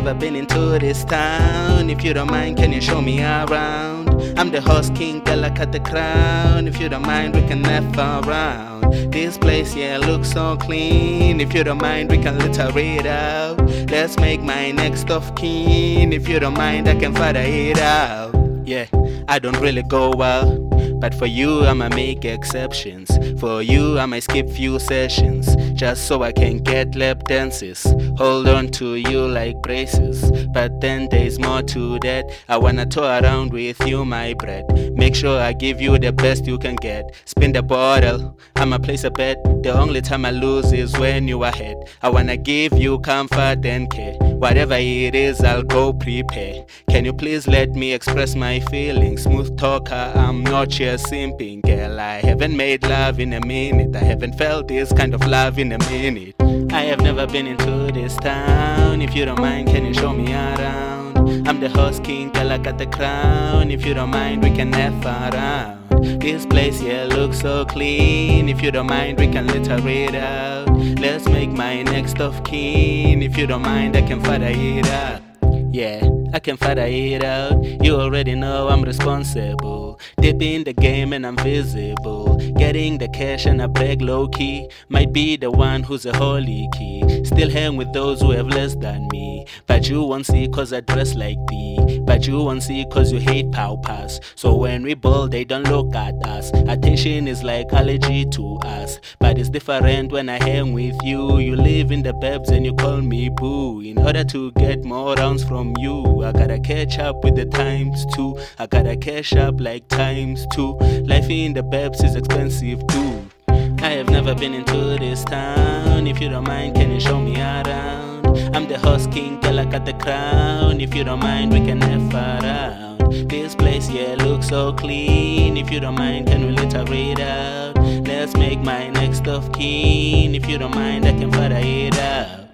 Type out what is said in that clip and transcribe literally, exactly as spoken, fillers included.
never been into this town. If you don't mind, can you show me around? I'm the horse king, girl, I cut the crown. If you don't mind, we can F around. This place, yeah, looks so clean. If you don't mind, we can litter it out. Let's make my next of kin. If you don't mind, I can father it out. Yeah, I don't really go out, but for you I'ma make exceptions. For you I might skip few sessions, just so I can get lap dances. Hold on to you like braces, but then there's more to that. I wanna tour around with you, my bread. Make sure I give you the best you can get. Spin the bottle, I'ma place a bet. The only time I lose is when you are ahead. I wanna give you comfort and care. Whatever it is, I'll go prepare. Can you please let me express my feelings? Smooth talker, I'm not just simping. Girl, I haven't made love in a minute. I haven't felt this kind of love in a minute. I have never been into this town. If you don't mind, can you show me around? I'm the horse king, girl, I got the crown. If you don't mind, we can F around. This place here looks so clean. If you don't mind, we can litter it out. Let's make my next of kin. If you don't mind, I can father it out. Yeah, I can father it out. You already know I'm responsible. Deep in the game and I'm visible. Getting the cash and I beg low-key. Might be the one who's a holy key. Still hang with those who have less than me. But you won't see cause I dress like thee. But you won't see cause you hate pow-pass. So when we ball they don't look at us. Attention is like allergy to us. But it's different when I hang with you. You live in the babes and you call me boo. In order to get more rounds from you, I gotta catch up with the times too. I gotta cash up like times two. Life in the babes is expensive too. I have never been into this town. If you don't mind, can you show me around? I'm the horse king, girl, I got the crown. If you don't mind, we can F around. This place, yeah, looks so clean. If you don't mind, can we litter it out? Let's make my next of kin. If you don't mind, I can father it out.